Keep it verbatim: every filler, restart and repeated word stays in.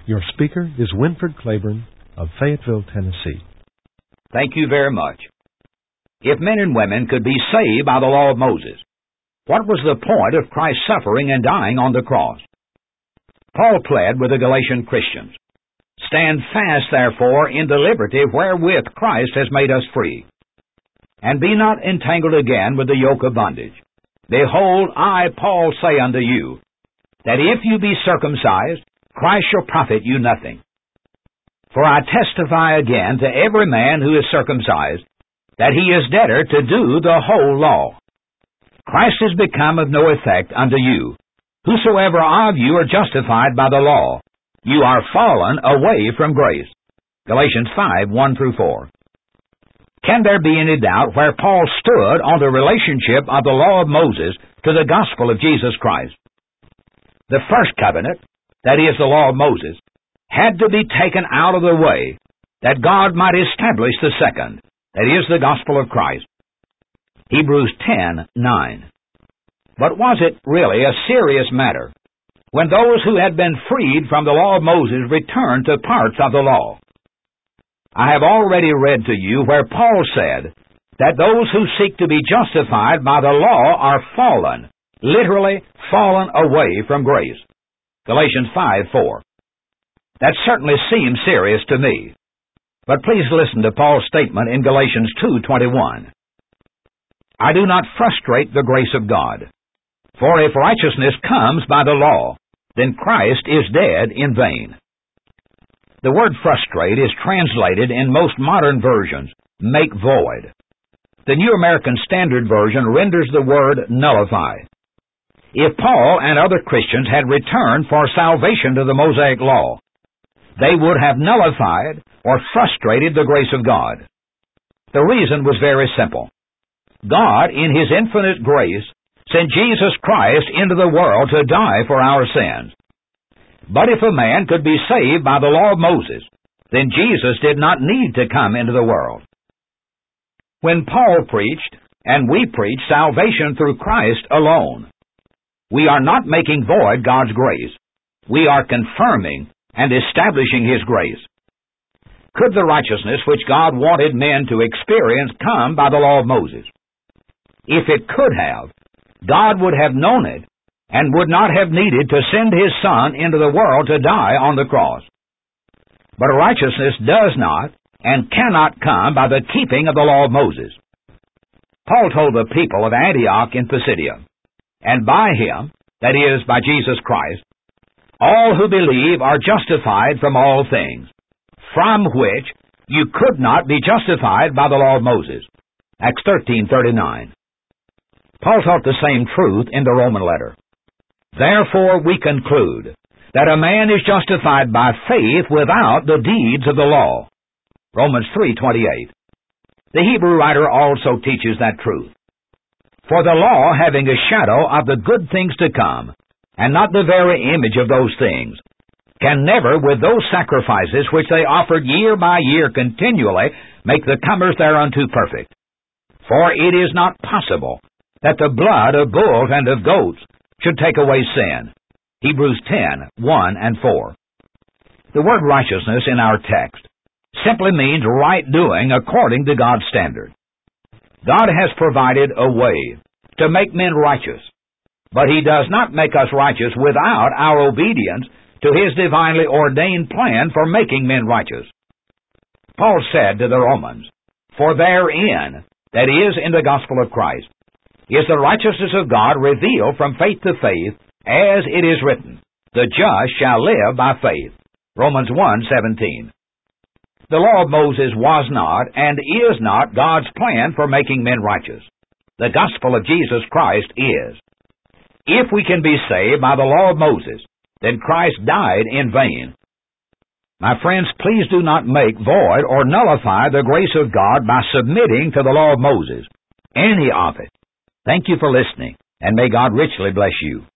Your speaker is Winford Claiborne of Fayetteville, Tennessee. Thank you very much. If men and women could be saved by the law of Moses, what was the point of Christ's suffering and dying on the cross? Paul pled with the Galatian Christians, "Stand fast, therefore, in the liberty wherewith Christ has made us free. And be not entangled again with the yoke of bondage. Behold, I, Paul, say unto you, that if you be circumcised, Christ shall profit you nothing. For I testify again to every man who is circumcised, that he is debtor to do the whole law. Christ is become of no effect unto you. Whosoever of you are justified by the law, you are fallen away from grace." Galatians five, one through four. Can there be any doubt where Paul stood on the relationship of the law of Moses to the gospel of Jesus Christ? The first covenant, that is the law of Moses, had to be taken out of the way that God might establish the second, that is the gospel of Christ. Hebrews ten, nine. But was it really a serious matter when those who had been freed from the law of Moses returned to parts of the law? I have already read to you where Paul said that those who seek to be justified by the law are fallen, literally fallen away from grace. Galatians five, four. That certainly seems serious to me. But please listen to Paul's statement in Galatians two, twenty-one. "I do not frustrate the grace of God. For if righteousness comes by the law, then Christ is dead in vain." The word frustrate is translated in most modern versions, make void. The New American Standard Version renders the word nullify. If Paul and other Christians had returned for salvation to the Mosaic law, they would have nullified or frustrated the grace of God. The reason was very simple. God, in His infinite grace, sent Jesus Christ into the world to die for our sins. But if a man could be saved by the law of Moses, then Jesus did not need to come into the world. When Paul preached, and we preach salvation through Christ alone, we are not making void God's grace. We are confirming and establishing His grace. Could the righteousness which God wanted men to experience come by the law of Moses? If it could have, God would have known it and would not have needed to send His Son into the world to die on the cross. But righteousness does not and cannot come by the keeping of the law of Moses. Paul told the people of Antioch in Pisidia, "And by Him, that is, by Jesus Christ, all who believe are justified from all things, from which you could not be justified by the law of Moses." Acts thirteen, thirty-nine. Paul taught the same truth in the Roman letter. "Therefore we conclude that a man is justified by faith without the deeds of the law." Romans three, twenty-eight. The Hebrew writer also teaches that truth. "For the law, having a shadow of the good things to come, and not the very image of those things, can never, with those sacrifices which they offered year by year continually, make the comers thereunto perfect. For it is not possible that the blood of bulls and of goats should take away sin." Hebrews ten, one and four. The word righteousness in our text simply means right doing according to God's standard. God has provided a way to make men righteous, but He does not make us righteous without our obedience to His divinely ordained plan for making men righteous. Paul said to the Romans, "For therein, that is, in the gospel of Christ, is the righteousness of God revealed from faith to faith, as it is written, the just shall live by faith." Romans one, seventeen. The law of Moses was not and is not God's plan for making men righteous. The gospel of Jesus Christ is. If we can be saved by the law of Moses, then Christ died in vain. My friends, please do not make void or nullify the grace of God by submitting to the law of Moses, any of it. Thank you for listening, and may God richly bless you.